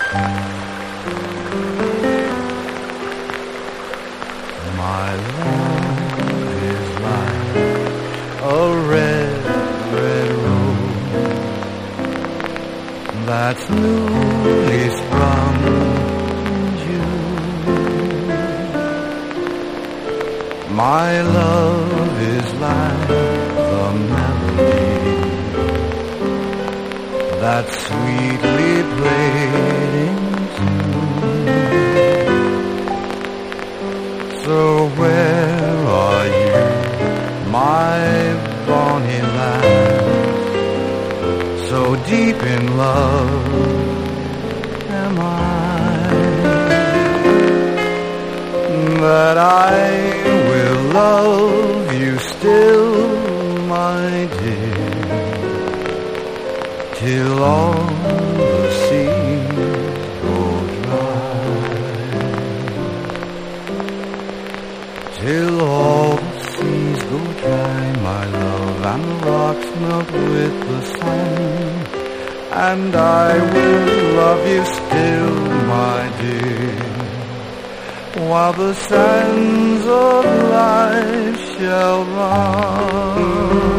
My love is like a red, red rose that's newly sprung in June. My love is like the melody that sweetly played in tune. So where are you, my bonny lass? So deep in love am I that I will love you still, my dear, till all the seas go dry. Till all the seas go dry, my love, and the rocks melt with the sun, and I will love you still, my dear, while the sands of life shall run.